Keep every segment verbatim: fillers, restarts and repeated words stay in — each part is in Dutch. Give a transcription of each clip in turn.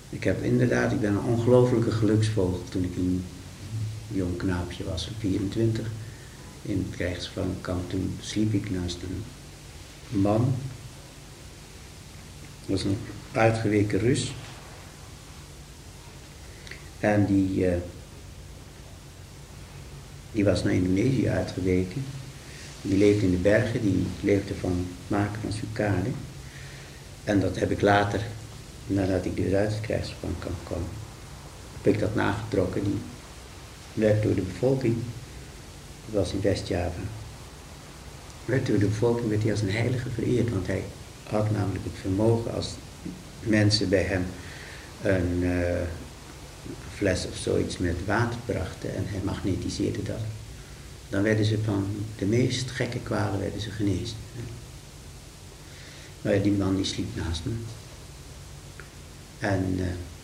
Ik heb inderdaad, ik ben een ongelofelijke geluksvogel toen ik een jong knaapje was, van vierentwintig. In het krijgsgevangenkamp, toen sliep ik naast een man. Dat was een uitgeweken Rus. En die, uh, die was naar Indonesië uitgeweken. Die leefde in de bergen, die leefde van het maken van sucade. En dat heb ik later, nadat ik dus uit het krijgsgevangenkamp kwam, heb ik dat nagetrokken. Die werd door de bevolking, dat was in West-Java, werd door de bevolking werd hij als een heilige vereerd, want hij had namelijk het vermogen als mensen bij hem een uh, fles of zoiets met water brachten en hij magnetiseerde dat. Dan werden ze van de meest gekke kwalen werden ze genezen. Maar die man die sliep naast me. En uh,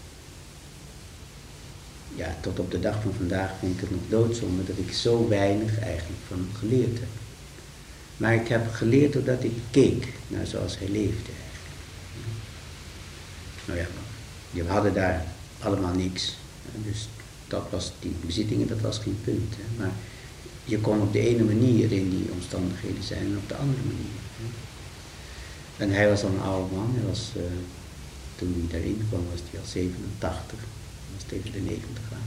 ja, tot op de dag van vandaag vind ik het nog doodzonde dat ik zo weinig eigenlijk van hem geleerd heb. Maar ik heb geleerd doordat ik keek naar zoals hij leefde eigenlijk. Nou ja, we hadden daar allemaal niks. Dus dat was, die bezittingen, dat was geen punt. Hè. Maar je kon op de ene manier in die omstandigheden zijn en op de andere manier. Hè. En hij was al een oude man. Hij was, uh, toen hij daarin kwam was hij al zevenentachtig. Hij was tegen de negentig aan.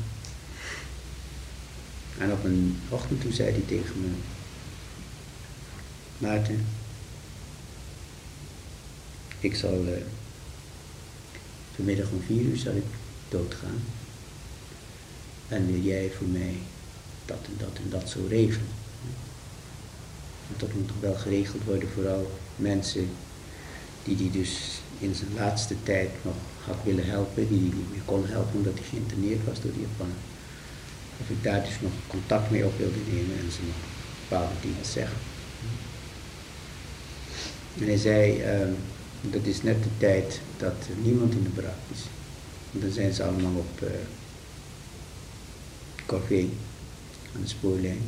En op een ochtend toen zei hij tegen me: Maarten, ik zal uh, vanmiddag om vier uur zal ik doodgaan. En wil jij voor mij dat en dat en dat zo regelen. Want dat moet toch wel geregeld worden, vooral mensen die die dus in zijn laatste tijd nog had willen helpen, die hij niet meer kon helpen omdat hij geïnterneerd was door de Japaner. Of ik daar dus nog contact mee op wilde nemen en ze nog bepaalde dingen zeggen. En hij zei, uh, dat is net de tijd dat er niemand in de barak is. En dan zijn ze allemaal op uh, Corvée, aan de spoorlijn.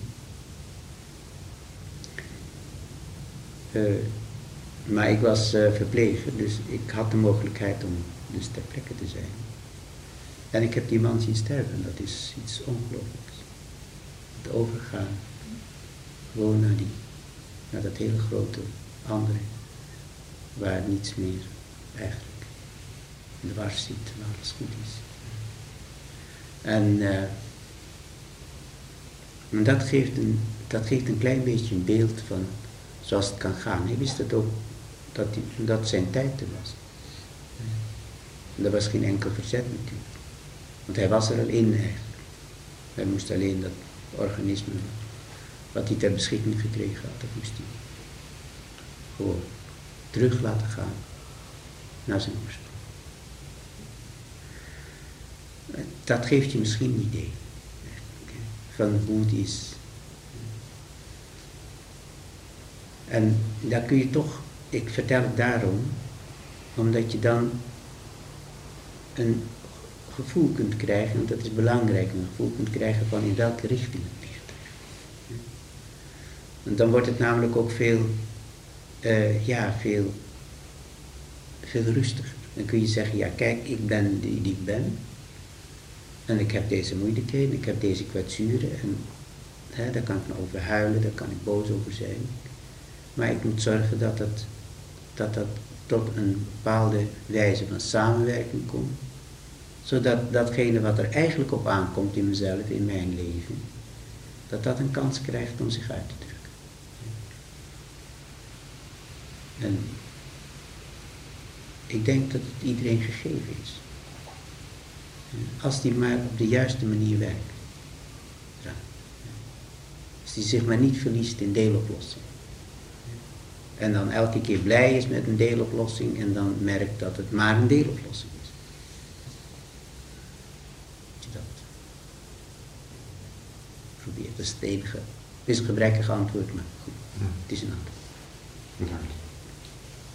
Uh, maar ik was uh, verpleger, dus ik had de mogelijkheid om dus ter plekke te zijn. En ik heb die man zien sterven, en dat is iets ongelooflijks. Het overgaan, gewoon naar, die, naar dat hele grote andere, waar niets meer eigenlijk dwars zit, waar alles goed is. En uh, dat, geeft een, dat geeft een klein beetje een beeld van zoals het kan gaan. Hij wist het ook, dat, die, dat zijn tijd er was. En er was geen enkel verzet natuurlijk. Want hij was er al in eigenlijk. Hij moest alleen dat organisme, wat hij ter beschikking gekregen had, dat moest hij gewoon terug laten gaan naar zijn oorsprong. Dat geeft je misschien een idee van hoe het is. En daar kun je toch, ik vertel het daarom, omdat je dan een gevoel kunt krijgen, en dat is belangrijk, een gevoel kunt krijgen van in welke richting het ligt. En dan wordt het namelijk ook veel, uh, ja, veel, veel rustiger. Dan kun je zeggen, ja kijk, ik ben die, die ik ben. En ik heb deze moeilijkheden, ik heb deze kwetsuren. En hè, daar kan ik nou over huilen, daar kan ik boos over zijn. Maar ik moet zorgen dat dat, dat, dat tot een bepaalde wijze van samenwerking komt. Zodat datgene wat er eigenlijk op aankomt in mezelf, in mijn leven, dat dat een kans krijgt om zich uit te drukken. En ik denk dat het iedereen gegeven is. Als die maar op de juiste manier werkt. Als die zich maar niet verliest in deeloplossing. En dan elke keer blij is met een deeloplossing en dan merkt dat het maar een deeloplossing is. Dat probeer, dat is het enige. Het is een gebrekkig antwoord, maar goed, het is een antwoord. Bedankt.